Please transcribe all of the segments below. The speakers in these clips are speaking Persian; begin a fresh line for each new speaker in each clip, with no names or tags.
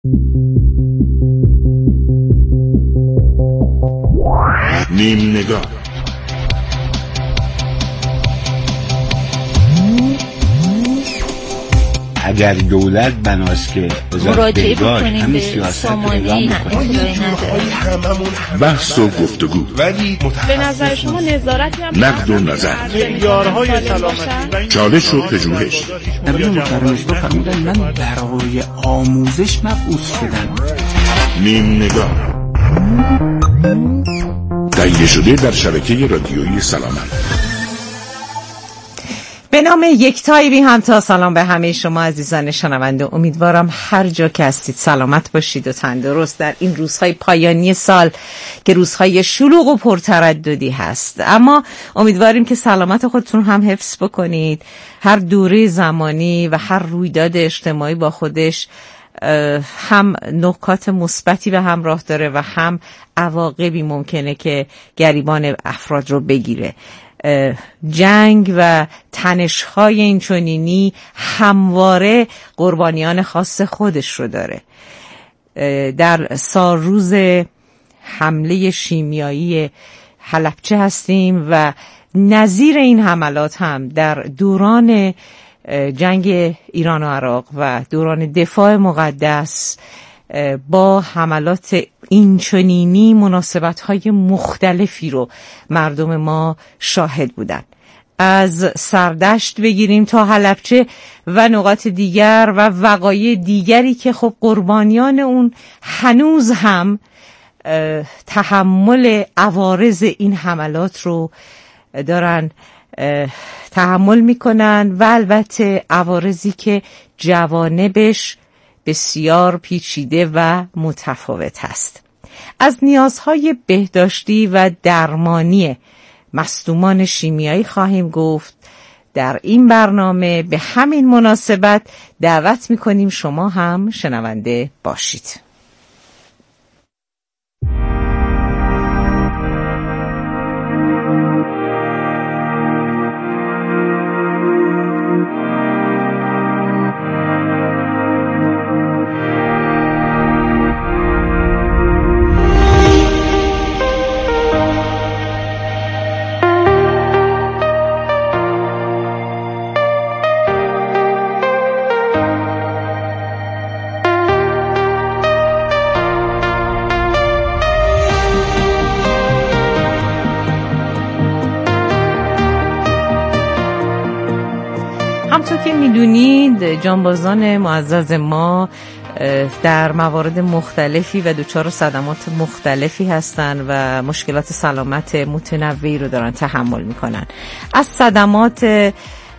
نیم نگاه.
اگر دولت بناست که
مراجعه بکنیم به سامانه
بحث و گفتگو،
ولی به نظر شما نظارتی هم
نقد و نظر،
معیارهای سلامتی،
چالش و پژوهش.
نبی مکرمشگاه فرمودن من برای آموزش مبعوث شدم.
نیم نگاه تهیه شده در شبکه رادیویی سلامت.
به نام یکتایی بی همتا، سلام به همه شما عزیزان شنونده. امیدوارم هر جا که هستید سلامت باشید و تندرست در این روزهای پایانی سال که روزهای شلوغ و پرترددی هست، اما امیدواریم که سلامت خودتون هم حفظ بکنید. هر دوره زمانی و هر رویداد اجتماعی با خودش هم نکات مثبتی به همراه داره و هم عواقبی ممکنه که گریبان افراد رو بگیره. جنگ و تنش‌های این چنینی همواره قربانیان خاص خودش رو داره. در سالروز حمله شیمیایی حلبچه هستیم و نظیر این حملات هم در دوران جنگ ایران و عراق و دوران دفاع مقدس با حملات اینچنینی مناسبت‌های مختلفی رو مردم ما شاهد بودن. از سردشت بگیریم تا حلبچه و نقاط دیگر و وقایع دیگری که خب قربانیان اون هنوز هم تحمل عوارض این حملات رو دارن تحمل میکنن و البته عوارضی که جوانبش بسیار پیچیده و متفاوت هست. از نیازهای بهداشتی و درمانی مصدومان شیمیایی خواهیم گفت در این برنامه. به همین مناسبت دعوت میکنیم شما هم شنونده باشید. همطور که میدونید جانبازان معزز ما در موارد مختلفی و دچار صدمات مختلفی هستن و مشکلات سلامت متنوعی رو دارن تحمل میکنن. از صدمات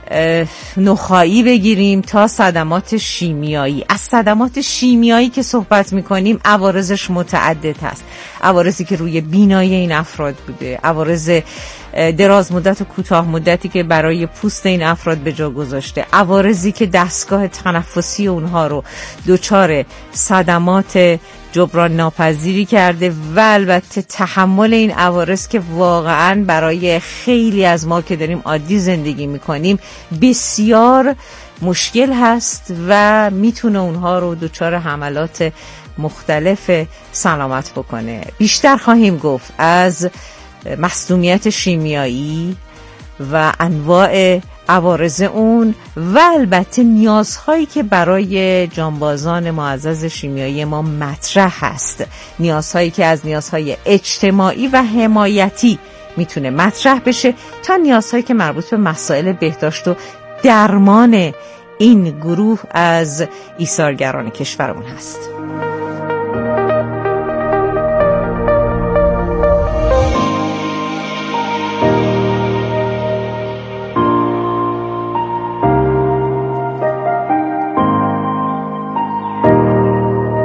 نخاعی بگیریم تا صدمات شیمیایی. از صدمات شیمیایی که صحبت میکنیم عوارضش متعدد هست. عوارضی که روی بینایی این افراد بوده، عوارض دراز مدت و کوتاه مدتی که برای پوست این افراد به جا گذاشته، عوارضی که دستگاه تنفسی اونها رو دچار صدمات جبران ناپذیری کرده و البته تحمل این عوارض که واقعاً برای خیلی از ما که داریم عادی زندگی میکنیم بسیار مشکل هست و میتونه اونها رو دچار حملات مختلف سلامت بکنه. بیشتر خواهیم گفت از مصدومیت شیمیایی و انواع عوارض اون و البته نیازهایی که برای جانبازان معزز شیمیایی ما مطرح هست، نیازهایی که از نیازهای اجتماعی و حمایتی میتونه مطرح بشه تا نیازهایی که مربوط به مسائل بهداشت و درمان این گروه از ایثارگران کشورمون هست.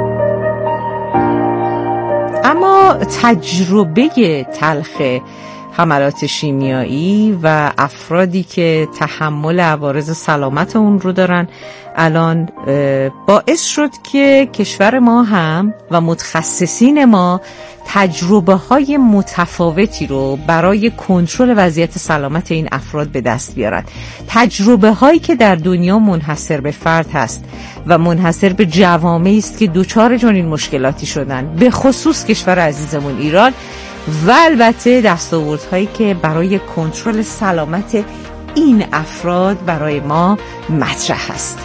اما تجربه تلخ حملات شیمیایی و افرادی که تحمل عوارض سلامت اون رو دارن الان باعث شد که کشور ما هم و متخصصین ما تجربه های متفاوتی رو برای کنترل وضعیت سلامت این افراد به دست بیارن. تجربه هایی که در دنیا منحصر به فرد هست و منحصر به جوامعی است که دوچار چنین مشکلاتی شدن، به خصوص کشور عزیزمون ایران، و البته دستاوردهایی که برای کنترل سلامت این افراد برای ما مطرح هست.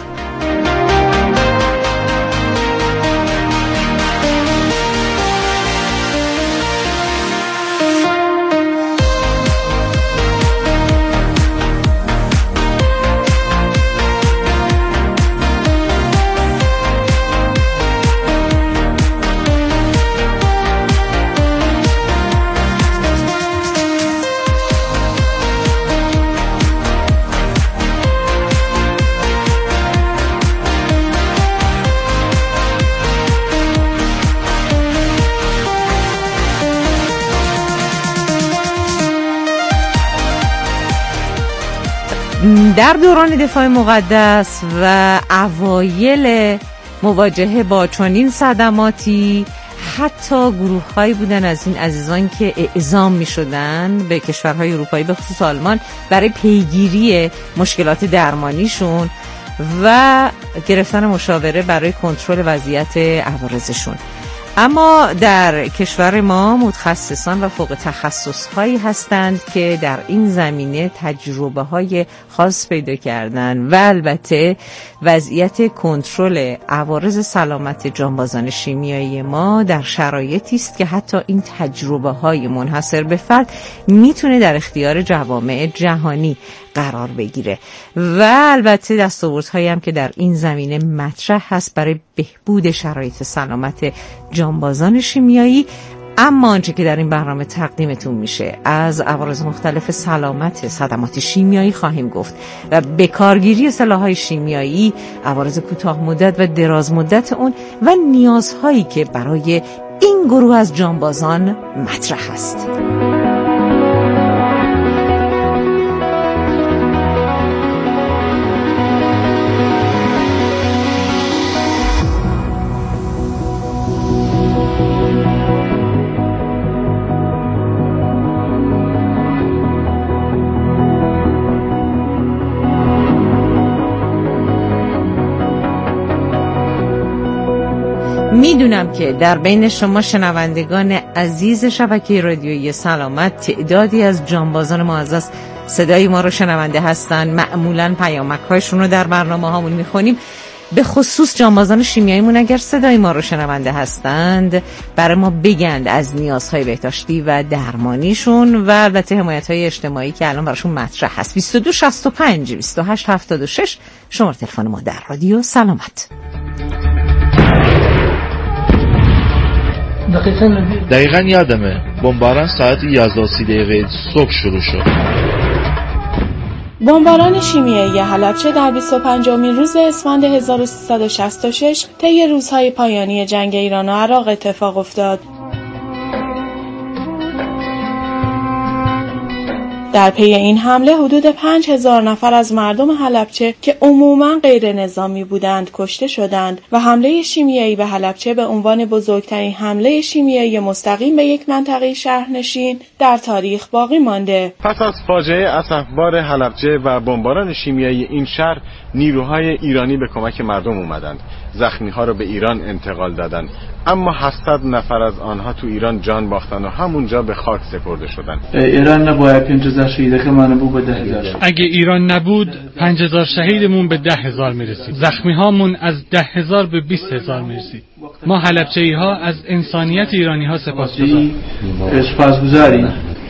در دوران دفاع مقدس و اوایل مواجهه با چنین صدماتی، حتی گروه‌هایی بودن از این عزیزان که اعزام می‌شدن به کشورهای اروپایی، به خصوص آلمان، برای پیگیری مشکلات درمانیشون و گرفتن مشاوره برای کنترل وضعیت عوارضشون. اما در کشور ما متخصصان و فوق تخصص هایی هستند که در این زمینه تجربه های خاص پیدا کردن و البته وضعیت کنترل عوارض سلامت جانبازان شیمیایی ما در شرایطی است که حتی این تجربه های منحصر به فرد میتونه در اختیار جوامع جهانی قرار بگیره و البته دستاوردهایی هم که در این زمینه مطرح هست برای بهبود شرایط سلامت جانبازان شیمیایی. اما آنچه که در این برنامه تقدیمتون میشه از عوارض مختلف سلامت صدمات شیمیایی خواهیم گفت و به کارگیری سلاح‌های شیمیایی، عوارض کوتاه مدت و دراز مدت اون و نیازهایی که برای این گروه از جانبازان مطرح است. میدونم که در بین شما شنوندگان عزیز شبکه رادیویی سلامت تعدادی از جانبازان معزز صدای ما رو شنونده هستن. معمولاً پیامک‌هایشون رو در برنامه هامون میخونیم. به خصوص جانبازان شیمیاییمون اگر صدای ما رو شنونده هستند برای ما بگند از نیازهای بهداشتی و درمانیشون و البته حمایت‌های اجتماعی که الان براشون مطرح هست. 2265 2876 شماره تلفن ما در رادیو سلامت.
دقیقاً یادمه بمباران ساعت 11:30 صبح شروع شد.
بمباران شیمیایی حلبچه در 25مین روز اسفند 1366 طی روزهای پایانی جنگ ایران و عراق اتفاق افتاد. در پی این حمله حدود 5000 نفر از مردم حلبچه که عموماً غیر نظامی بودند کشته شدند و حمله شیمیایی به حلبچه به عنوان بزرگترین حمله شیمیایی مستقیم به یک منطقه شهرنشین در تاریخ باقی مانده.
پس از فاجعه اسفبار حلبچه و بمباران شیمیایی این شهر، نیروهای ایرانی به کمک مردم اومدند. زخمی‌ها را به ایران انتقال دادند، اما 700 نفر از آنها تو ایران جان باختن و همونجا به خاک سپرده شدند.
ایران نباید 5000 شهید که من بود به 10000.
اگه ایران نبود 5000 شهیدمون به 10000 میرسید. زخمی‌هامون از 10000 به 20000 میرسید. ما حلبچه‌ای‌ها از انسانیت ایرانی‌ها
سپاسگزاریم.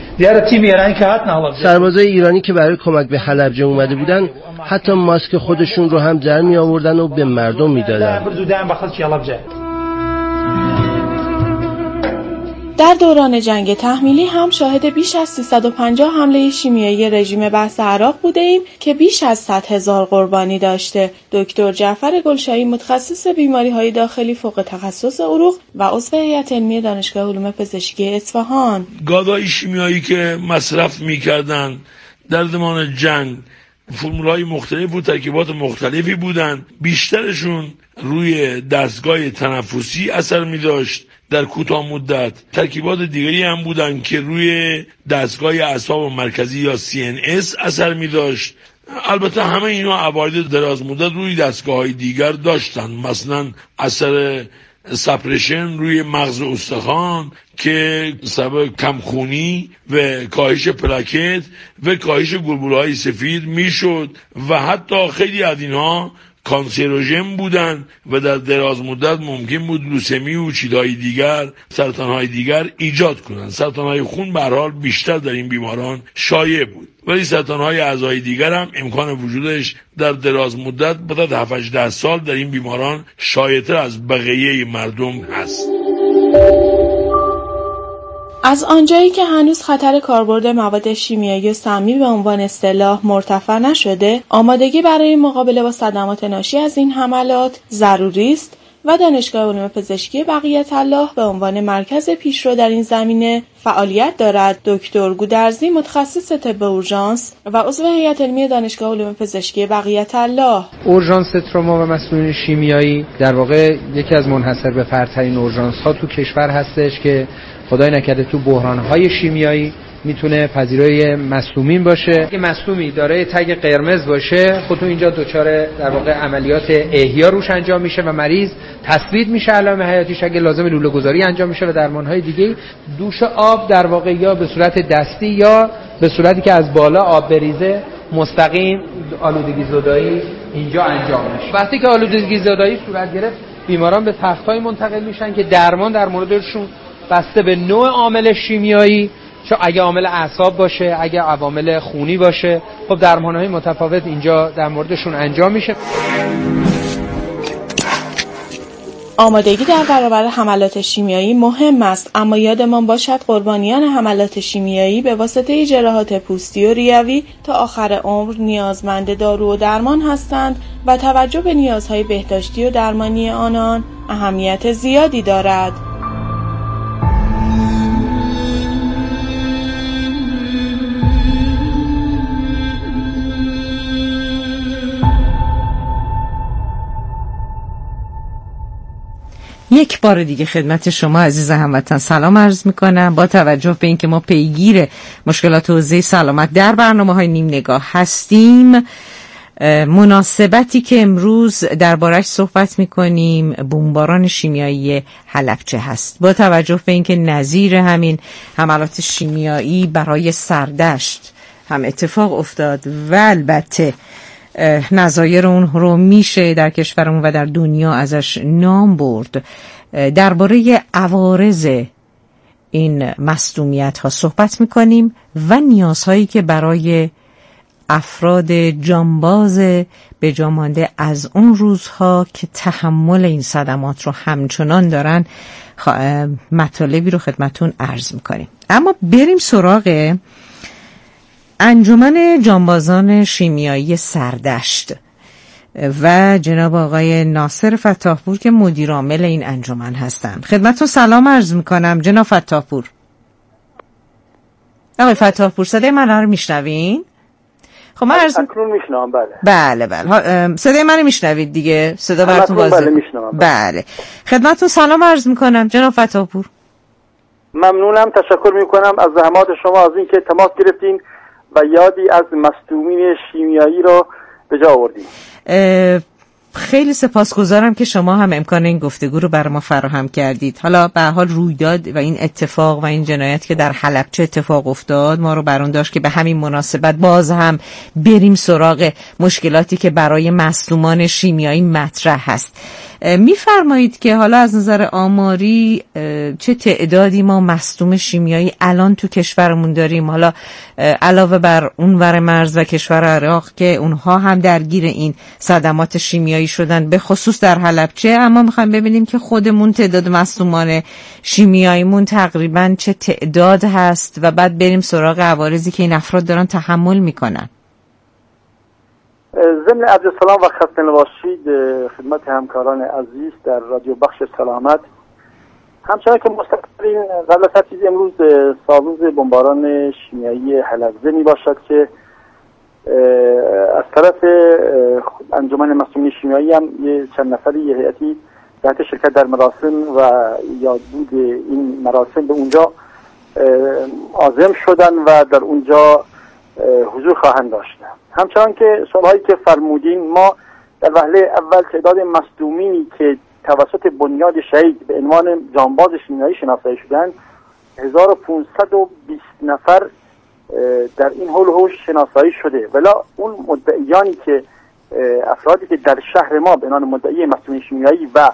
سربازای ایرانی که برای کمک به حلبچه اومده بودن حتی ماسک خودشون رو هم در می آوردن و به مردم می دادن.
در دوران جنگ تحمیلی هم شاهد بیش از 350 حمله شیمیایی رژیم بحث عراق بوده ایم که بیش از 100,000 قربانی داشته. دکتر جعفر گلشایی متخصص بیماری‌های داخلی فوق تخصص عروق و عضو هیئت علمی دانشگاه علوم پزشکی اصفهان:
گازهای شیمیایی که مصرف می‌کردند در زمان جنگ فرمول‌های مختلف و ترکیبات مختلفی بودند. بیشترشون روی دستگاه تنفسی اثر می‌داشت در کوتاه مدت. ترکیبات دیگری هم بودند که روی دستگاه اعصاب مرکزی یا CNS اثر می‌داشت. البته همه اینا عوارض دراز مدت روی دستگاه‌های دیگر داشتند، مثلا اثر سپرشن روی مغز استخوان که سبب کمخونی و کاهش پلاکت و کاهش گلبوله‌های سفید میشد و حتی خیلی از اینها کانسروژن بودن و در دراز مدت ممکن بود لوسمی و چیزهای دیگر، سرطانهای دیگر ایجاد کنند. سرطانهای خون به هر حال بیشتر در این بیماران شایع بود، ولی سرطانهای اعضای دیگر هم امکان وجودش در دراز مدت بعد از 7-8 سال در این بیماران شایع‌تر از بقیه مردم هست.
از آنجایی که هنوز خطر کاربرد مواد شیمیایی و سمی به عنوان اصطلاح مرتفع نشده، آمادگی برای مقابله با صدمات ناشی از این حملات ضروری است و دانشگاه علوم پزشکی بقیت الله به عنوان مرکز پیشرو در این زمینه فعالیت دارد. دکتر گودرزی متخصص طب اورژانس و عضو هیئت علمی دانشگاه علوم پزشکی بقیت الله:
اورژانس تروما و مسئولین شیمیایی در واقع یکی از منحصر به فردترین اورژانس ها تو کشور هستش که خدای نکرده تو بحران‌های شیمیایی میتونه پذیرای مصدومین باشه. اگه مصدومی داره تگ قرمز باشه، خودتون اینجا دچار در واقع عملیات احیا روش انجام میشه و مریض تثبیت میشه علائم حیاتیش. اگه لازم لوله گذاری انجام میشه و درمانهای دیگه. دوش آب در واقع یا به صورت دستی یا به صورتی که از بالا آب بریزه مستقیم آلودگی زدایی اینجا انجام میشه. وقتی که آلودگی زدایی صورت گرفت، بیماران به تخت‌های منتقل میشن که درمان در موردشون بسته به نوع عامل شیمیایی، چون اگه عامل اعصاب باشه، اگه عوامل خونی باشه، خب درمان‌های متفاوت اینجا در موردشون انجام میشه.
آمادگی در برابر حملات شیمیایی مهم است، اما یادمان باشد قربانیان حملات شیمیایی به واسطه جراحات پوستی و ریوی تا آخر عمر نیازمند دارو و درمان هستند و توجه به نیازهای بهداشتی و درمانی آنان اهمیت زیادی دارد.
یک بار دیگه خدمت شما عزیز هموطن سلام عرض میکنم. با توجه به اینکه ما پیگیر مشکلات حوزه سلامت در برنامه‌های نیم نگاه هستیم، مناسبتی که امروز درباره‌اش صحبت میکنیم بمباران شیمیایی حلبچه هست. با توجه به اینکه نظیر همین حملات شیمیایی برای سردشت هم اتفاق افتاد و البته نظایر اون رو میشه در کشورمون و در دنیا ازش نام برد، درباره عوارض این مصدومیت ها صحبت میکنیم و نیازهایی که برای افراد جانباز به جا مانده از اون روزها که تحمل این صدمات رو همچنان دارن مطالبی رو خدمتون عرض میکنیم. اما بریم سراغ انجمن جانبازان شیمیایی سردشت و جناب آقای ناصر فتاحپور که مدیر عامل این انجمن هستند. خدمتتون سلام عرض میکنم جناب فتاحپور. آقای فتاحپور صدای من رو میشنوین؟ خب من عرض
میشنوم.
بله صدای من رو میشنوید دیگه؟ صدا براتون واضحه؟
بله میشنوم.
بله خدمتتون سلام عرض میکنم جناب فتاحپور.
ممنونم، تشکر میکنم از زحمات شما از اینکه تماس گرفتین و یادی از مصدومین شیمیایی رو به جا آوردیم.
خیلی سپاسگزارم که شما هم امکان این گفتگو رو برای ما فراهم کردید. حالا به هر حال رویداد و این اتفاق و این جنایت که در حلبچه اتفاق افتاد ما رو برون داشت که به همین مناسبت باز هم بریم سراغ مشکلاتی که برای مصدومان شیمیایی مطرح هست. میفرمایید که حالا از نظر آماری چه تعدادی ما مصدوم شیمیایی الان تو کشورمون داریم، حالا علاوه بر اونور مرز و کشور عراق که اونها هم درگیر این صدمات شیمیایی شدن به خصوص در حلبچه، اما میخوایم ببینیم که خودمون تعداد مصدومان شیمیاییمون تقریبا چه تعداد هست و بعد بریم سراغ عوارضی که این افراد دارن تحمل میکنن.
ضمن عرض سلام و خسته نباشید خدمت همکاران عزیز در رادیو بخش سلامت. همچنان که مستقیم قبل از هر چیز امروز سالروز بمباران شیمیایی حلبچه می باشد که از طرف انجمن مصدومین شیمیایی هم چند نفری یه هیئتی تحت شرکت در مراسم و یادبود این مراسم به اونجا عازم شدن و در اونجا حضور خواهند داشت. همچنان که سالهایی که فرمودین، ما در وهله اول تعداد مصدومینی که توسط بنیاد شهید به عنوان جانباز شیمیایی شناسایی شدند 1520 نفر در این حول و حوش شناسایی شده، ولی اون مدعیانی که افرادی که در شهر ما به عنوان مدعی مصدومین شیمیایی و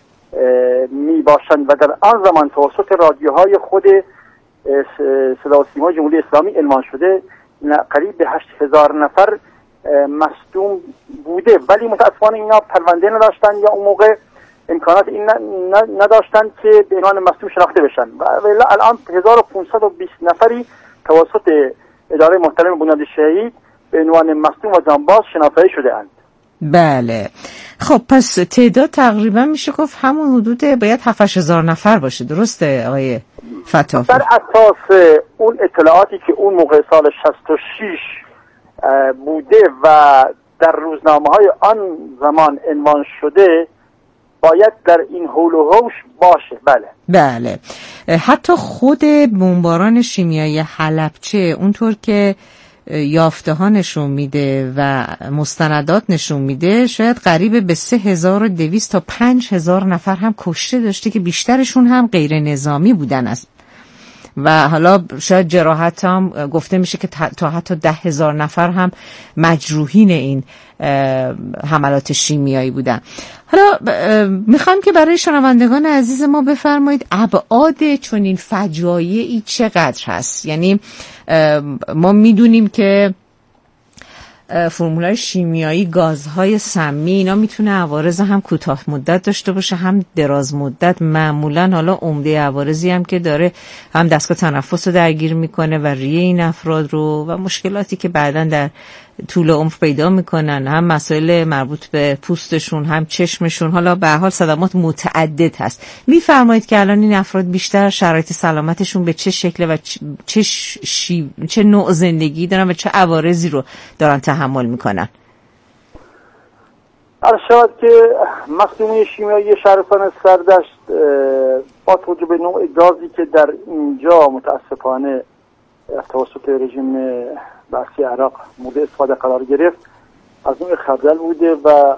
می باشند و در آن زمان توسط رادیوهای خود صدا و سیما جمهوری اسلامی اعلام شده قریب به 8000 نفر مصدوم بوده، ولی متاسفانه اینا پرونده نداشتن یا اون موقع امکانات این نداشتن که به عنوان مصدوم شناخته بشن و الان 1520 نفری توسط اداره محترم بنیاد شهید به عنوان مصدوم و جانباز شناسایی شده اند.
بله، خب پس تعداد تقریبا میشه گفت همون حدود باید 7000 نفر باشه، درسته آقای فتاحی؟
بر اساس اون اطلاعاتی که اون موقع سال 66 بوده و در روزنامه‌های آن زمان عنوان شده باید در این حول و حوش باشه.
بله، حتی خود بمباران شیمیایی حلبچه اونطور که یافته ها نشون میده و مستندات نشون میده شاید قریب به 3200 تا 5000 نفر هم کشته داشته که بیشترشون هم غیر نظامی بودن است و حالا شاید جراحت هم گفته میشه که تا حتی 10,000 نفر هم مجروحین این حملات شیمیایی بودن. حالا میخوام که برای شنوندگان عزیز ما بفرمایید ابعاد چنین فجایعی چقدر هست. یعنی ما میدونیم که فرمولای شیمیایی، گازهای سمی، اینا میتونه عوارض هم کوتاه مدت داشته باشه هم دراز مدت. معمولا حالا عمده عوارضی هم که داره هم دستگاه تنفس رو درگیر میکنه و ریه این افراد رو و مشکلاتی که بعداً در طول عمر پیدا میکنن، هم مسائل مربوط به پوستشون هم چشمشون. حالا به هر حال صدمات متعدد هست. میفرمایید که الان این افراد بیشتر شرایط سلامتشون به چه شکل و چه نوع زندگی دارن و چه عوارضی رو دارن تحمل میکنن؟
ارشاد که مصدومین شیمیایی شهرستان سردشت با توجه به نوع گازی که در اینجا متاسفانه توسط رژیم بحثی عراق مورد استفاده قرار گرفت از نوع خردل بوده و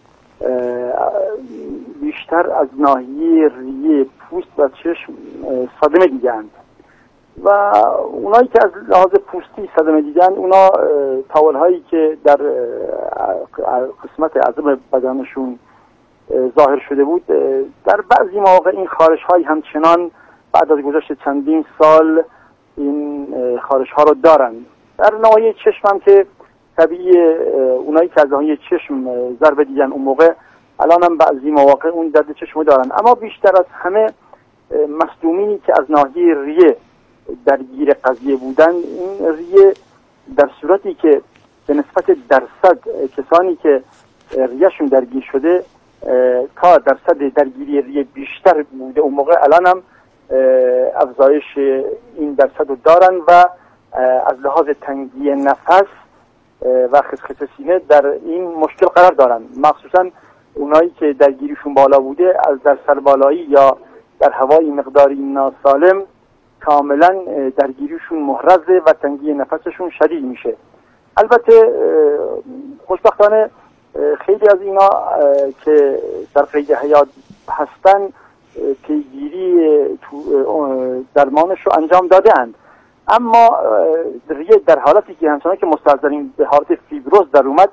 بیشتر از ناحیه ریه، پوست و چشم صدمه دیدند و اونایی که از لحاظ پوستی صدمه دیدند اونا تاول هایی که در قسمت عظم بدنشون ظاهر شده بود در بعضی مواقع این خارش های همچنان بعد از گذشت چندین سال این خارش ها رو دارند. در ناحیه چشم هم که طبیعی اونایی که از ناحیه چشم ضربه دیدن اون موقع الان هم بعضی مواقع اون درد چشم دارن، اما بیشتر از همه مصدومینی که از ناحیه ریه درگیر قضیه بودن، این ریه در صورتی که به نسبت درصد کسانی که ریهشون درگیر شده تا درصد درگیری ریه بیشتر بوده اون موقع الان هم افزایش این درصد رو دارن و از لحاظ تنگی نفس و خسخس سینه در این مشکل قرار دارن، مخصوصا اونایی که درگیریشون بالا بوده از در سربالایی یا در هوای مقداری ناسالم کاملا درگیریشون محرزه و تنگی نفسشون شدید میشه. البته خوشبختانه خیلی از اینا که در قید حیات هستن پیگیری درمانش رو انجام داده اند، اما ریه در حالتی که همچنان که مستحضرین به حالت فیبروز در اومد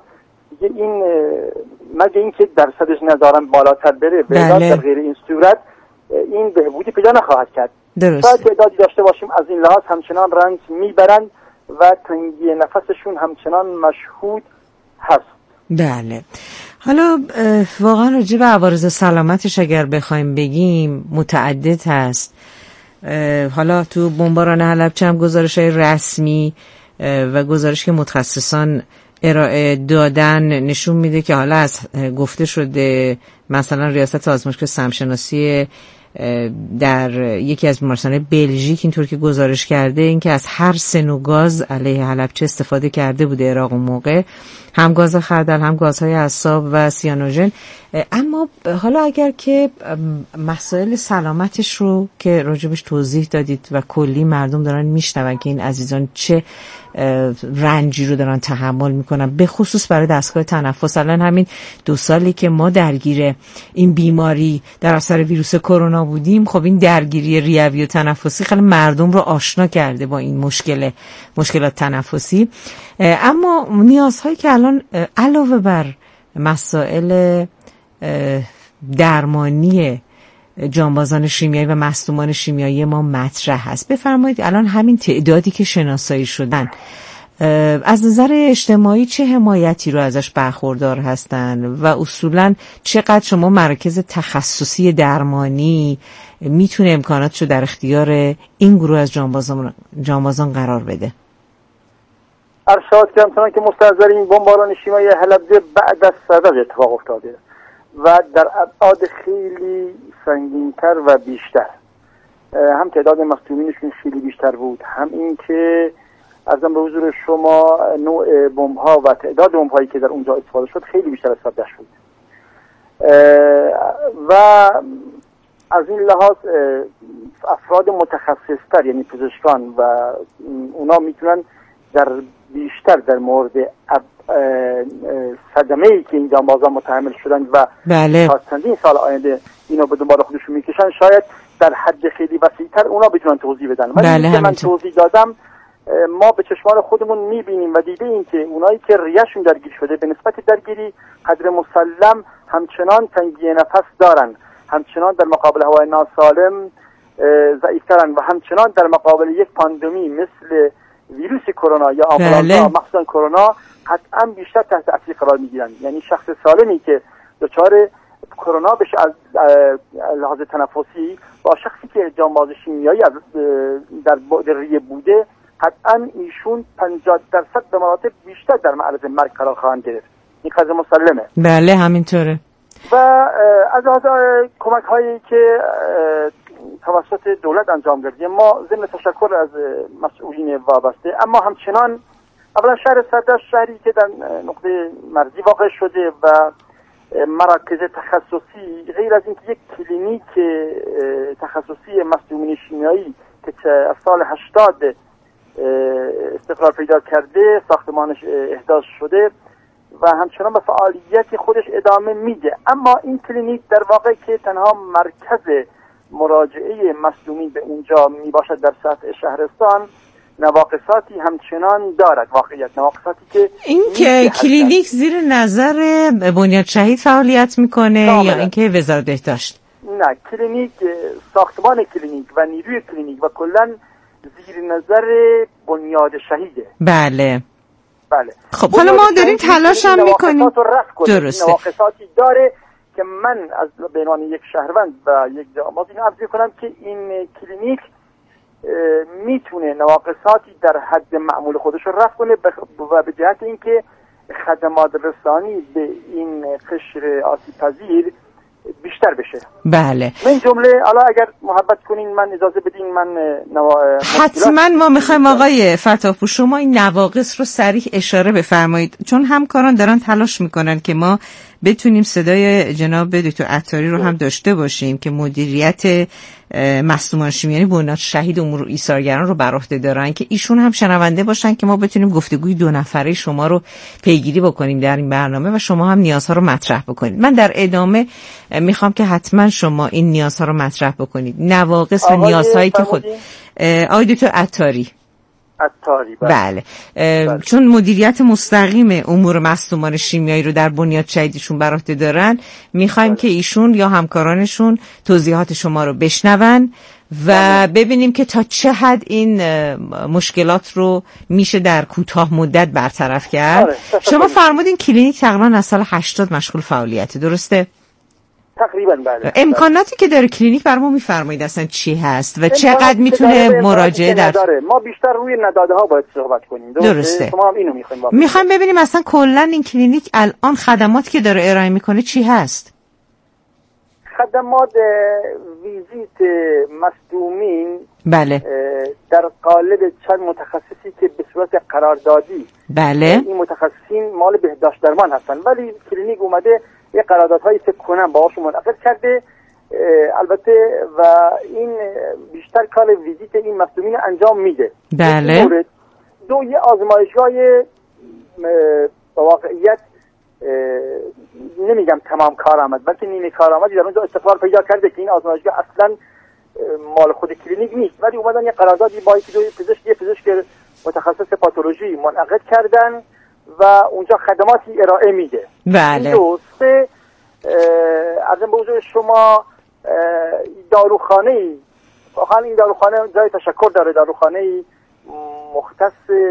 دیگه این مگه اینکه درصدش ندارن بالاتر بره در غیر این صورت این بهبودی پیدا نخواهد کرد.
درست.
تعدادی داشته باشیم از این لحاظ همچنان رنج میبرند و تنگی نفسشون همچنان مشهود هست.
بله. حالا واقعا راجع به عوارض سلامتش اگر بخوایم بگیم متعدد هست. حالا تو بمباران حلبچه هم گزارش‌های رسمی و گزارش که متخصصان ارائه دادن نشون میده که حالا از گفته شده مثلا ریاست آزمایشگاه سمشناسی در یکی از بیمارستان‌های بلژیک اینطور که گزارش کرده این که از هر سه نوع گاز علیه حلبچه استفاده کرده بوده عراق اون موقع، هم گاز خردل هم گازهای اعصاب و سیانوژن. اما حالا اگر که مسائل سلامتش رو که راجبش توضیح دادید و کلی مردم دارن میشنون که این عزیزان چه رنجی رو دارن تحمل میکنن به خصوص برای دستگاه تنفس. الان همین 2 سالی که ما درگیر این بیماری در اثر ویروس کرونا بودیم، خب این درگیری ریوی و تنفسی خیلی مردم رو آشنا کرده با این مشکلات تنفسی. اما نیازهایی که الان علاوه بر مسائل درمانی جانبازان شیمیایی و مصدومان شیمیایی ما مطرح هست، بفرمایید الان همین تعدادی که شناسایی شدن از نظر اجتماعی چه حمایتی رو ازش برخوردار هستن و اصولا چقدر شما مراکز تخصصی درمانی میتونه امکاناتش رو در اختیار این گروه از جانبازان قرار بده؟
ارشاد که همچنان که مستحضر این بمباران شیمیایی حلبچه بعد از سردرد اتفاق افتاده و در ابعاد خیلی سنگین‌تر و بیشتر، هم تعداد مصدومینشون خیلی بیشتر بود، هم این که ارزم به حضور شما نوع بمب‌ها و تعداد بمب‌هایی که در اونجا استفاده شد خیلی بیشتر از سردرد بود و از این لحاظ افراد متخصص‌تر یعنی پزشکان و اونا میتونن بیشتر در مورد صدمه‌ای که این جانبازان متحمل شدن و تا چندین سال آینده اینو به دنبال خودشون میکشن شاید در حد خیلی وسیع‌تر اونا بتونن توضیح بدن. ولی من توضیح دادم ما به چشمان خودمون میبینیم و دیده این که اونایی که ریه‌شون درگیر شده به نسبت درگیری قدر مسلم همچنان تنگی نفس دارن، همچنان در مقابل هوای ناسالم ضعیف‌ترن و همچنان در مقابل یک پاندمی مثل ویروس کرونا یا آنفولانزا مخصوصا کرونا قطعا بیشتر تحت تاثیر قرار میگیرن. یعنی شخص سالمی که دچار کرونا بشه از لحاظ تنفسی با شخصی که جانباز شیمیایی در بعد ریه بوده قطعا ایشون 50% به مراتب بیشتر در معرض مرگ قرار خواهند گرفت. این قضیه مسلمه.
بله همینطوره.
و از کمک هایی که توسط دولت انجام گردیم ما ضمن تشکر از مسئولین وابسته، اما همچنان اولا شهر سردرد شهری که در نقطه مرزی واقع شده و مراکز تخصصی غیر از اینکه یک کلینیک تخصصی مصدومین شیمیایی که از سال 80 استقرار پیدا کرده ساختمانش احداث شده و همچنان به فعالیت خودش ادامه میده، اما این کلینیک در واقع که تنها مرکز مراجعه مصدومین به اونجا می باشد در سطح شهرستان نواقصاتی همچنان دارد. واقعیت نواقصاتی که
این که کلینیک زیر نظر بنیاد شهید فعالیت میکنه یا اینکه وزارت بهداشت؟
نه، کلینیک، ساختمان کلینیک و نیروی کلینیک و کلا زیر نظر بنیاد شهیده.
بله. خب
حالا
ما داریم تلاش هم میکنیم.
درسته. نواقصاتی داره که من از به عنوان یک شهروند و یک جانباز این عرض میکنم که این کلینیک میتونه نواقصاتی در حد معمول خودش رو رفع کنه و به جهت اینکه خدمات رسانی به این قشر آسیب پذیر بیشتر بشه.
بله.
من جمله حالا اگر محبت کنین من اجازه بدین من
حتما ما میخوایم آقای فتاحپور شما این نواقص رو صریح اشاره بفرمایید، چون همکاران دارن تلاش میکنن که ما بتونیم صدای جناب دکتر عطاری رو هم داشته باشیم که مدیریت مصدومان شیمیایی بنیاد شهید امور ایثارگران رو بر عهده دارن که ایشون هم شنونده باشن که ما بتونیم گفتگوی 2 نفره شما رو پیگیری بکنیم در این برنامه و شما هم نیازها رو مطرح بکنید. من در ادامه میخوام که حتما شما این نیازها رو مطرح بکنید، نواقص و نیازهایی که خود آقای دکتر عطاری.
عطاری.
بله. چون مدیریت مستقیم امور مصدومان شیمیایی رو در بنیاد شهیدیشون بر عهده دارن، میخوایم که ایشون یا همکارانشون توضیحات شما رو بشنون و ببینیم که تا چه حد این مشکلات رو میشه در کوتاه مدت برطرف کرد. شما فرمودین کلینیک تقریبا از سال 80 مشغول فعالیته، درسته؟
تقریبا بله.
امکاناتی که داره کلینیک برامون میفرمایید اصلا چی هست و چقدر میتونه مراجعه در
ما بیشتر روی نداده ها باید صحبت کنیم.
درسته.
شما هم اینو
میخوایم ببینیم اصلا کلا این کلینیک الان خدماتی که داره ارائه میکنه چی هست؟
خدمات ویزیت مصدومین
بله
در قالب چند متخصصی که به صورت قراردادی،
بله
این متخصصین مال بهداشت درمان هستن، ولی کلینیک اومده یه قراردادهای کنن باهاشون منعقد کرده البته و این بیشتر کار ویزیت این مصدومین انجام میده.
بله.
دو یه آزمایشگاه به واقعیت نمیگم تمام کارآمد بلکه نیمه کارآمدی در اونجا استقرار پیدا کرده که این آزمایشگاه اصلا مال خود کلینیک نیست، ولی اومدن یه قراردادی با یه پزشک متخصص پاتولوژی منعقد کردن و اونجا خدماتی ارائه میده.
بله.
دو سه ارزم به حضور شما داروخانه‌ای، واقعا این داروخانه جای تشکر داره، داروخانه‌ای مختص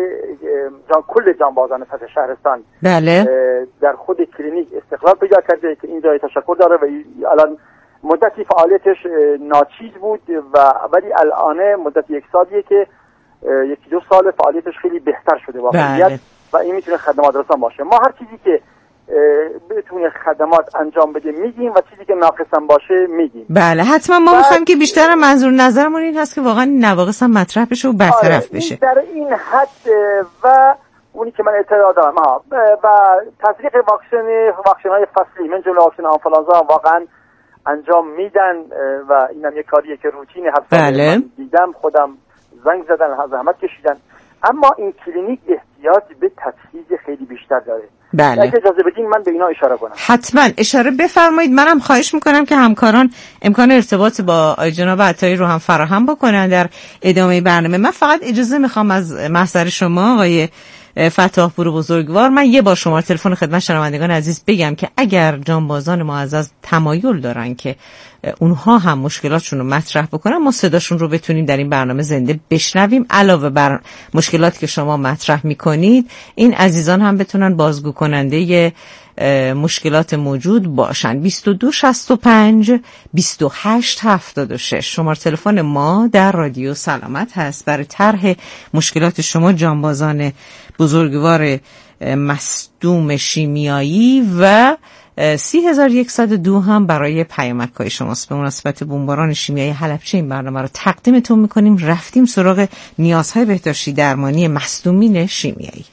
کل جانبازان سطح شهرستان
بله
در خود کلینیک استقرار پیدا کرده که این جای تشکر داره و الان مدتی فعالیتش ناچیز بود ولی الان مدت یک سالیه که یکی دو سال فعالیتش خیلی بهتر شده واقعیت.
بله.
و این میتونه خدمات رسان باشه. ما هر چیزی که بتونه خدمات انجام بده میگیم و چیزی که ناقصم باشه میگیم.
بله حتما ما میخوایم که بیشتر منظور نظرمون این هست که واقعا نواقص هم مطرح بشه و برطرف بشه.
در این حد و اونی که من اطلاع دارم و تزریق واکسن های فصلی من جمله واکسن آنفولانزا واقعا انجام میدن و اینم یه کاریه که روتین هر سال
بله.
دیدم، خودم زنگ زدن، زحمت کشیدن، اما این کلینیک احتیاج به تجهیز خیلی بیشتر داره.
بله.
اگه اجازه بدین من به اینا اشاره کنم.
حتما اشاره بفرمایید. منم خواهش میکنم که همکاران امکان ارتباط با آقای جناب عطایی رو هم فراهم بکنن در ادامه برنامه. من فقط اجازه میخوام از محضر شما آقای فتاحپور بزرگوار من یه بار شماره تلفن خدمت شنوندگان عزیز بگم که اگر جانبازان معزز تمایل دارن که اونها هم مشکلاتشون رو مطرح بکنن، ما صداشون رو بتونیم در این برنامه زنده بشنویم. علاوه بر مشکلاتی که شما مطرح میکنید، این عزیزان هم بتونن بازگو کننده مشکلات موجود باشن. 2265 2876 شماره تلفن ما در رادیو سلامت هست برای طرح مشکلات شما جانبازان بزرگوار مصدوم شیمیایی و 3102 هم برای پیامک‌های شماست. به مناسبت بمباران شیمیایی حلبچه این برنامه رو تقدیمتون میکنیم. رفتیم سراغ نیازهای بهداشتی درمانی مصدومین شیمیایی.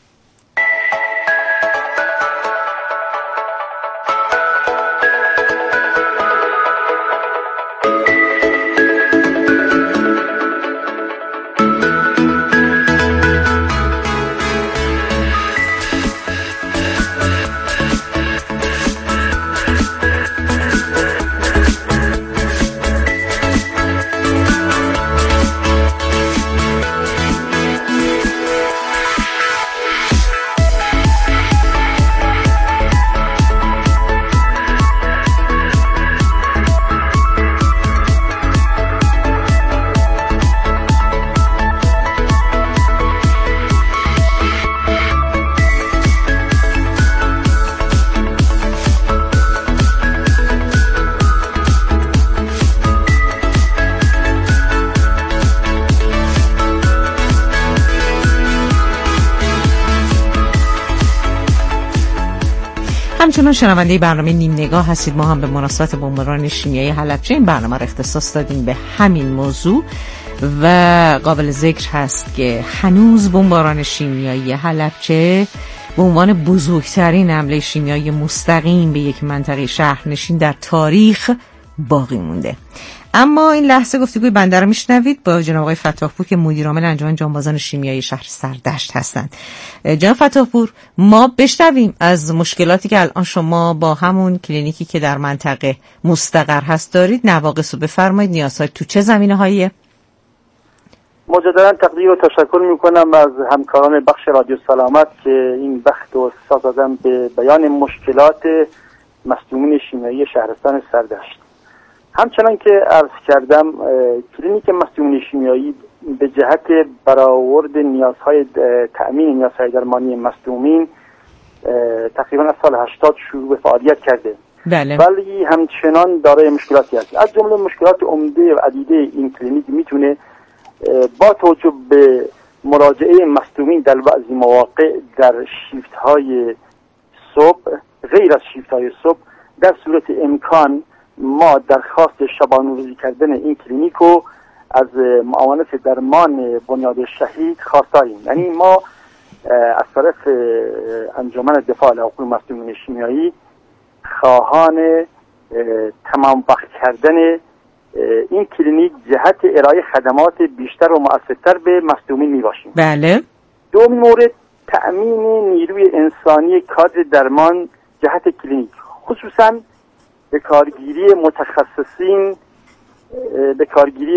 همچنان شنونده برنامه نیم نگاه هستید. ما هم به مناسبت بمباران شیمیایی حلبچه این برنامه را اختصاص دادیم به همین موضوع و قابل ذکر هست که هنوز بمباران شیمیایی حلبچه به عنوان بزرگترین حمله شیمیایی مستقیم به یک منطقه شهرنشین در تاریخ باقی مونده. اما این لحظه گفتگوی بنده رو میشنوید با جناب آقای فتاحپور که مدیر عامل انجمن جانبازان شیمیایی شهر سردشت هستند. جناب فتاحپور، ما بشنویم از مشکلاتی که الان شما با همون کلینیکی که در منطقه مستقر هست دارید، نواقص رو بفرمایید. نیازهای تو چه زمینه‌هاییه؟
مجددا تقدیر و تشکر میکنم از همکاران بخش رادیو سلامت که این بخت و اختصاص دادن به بیان مشکلات مصدومین شیمیایی شهرستان سردشت. همچنان که عرض کردم کلینیک مصدومین شیمیایی به جهت برآورد نیازهای تأمین نیازهای درمانی مصدومین تقریبا از سال 80 شروع به فعالیت کرده.
بله.
ولی همچنان دارای مشکلاتی هست. از جمله مشکلات عمده و عدیده این کلینیک میتونه با توجه به مراجعه مصدومین در بعضی مواقع در شیفت های صبح، غیر از شیفت های صبح، در صورت امکان ما درخواست شبانه‌روزی کردن این کلینیک رو از معاونت درمان بنیاد شهید خواستاریم. یعنی ما از طرف انجمن دفاع عن حقوق مصدومین شیمیایی خواهان تمام وقت کردن این کلینیک جهت ارائه خدمات بیشتر و مؤثرتر به مصدومین می باشیم.
بله.
دومین مورد تأمین نیروی انسانی کادر درمان جهت کلینیک، خصوصا به کارگیری متخصصین، به کارگیری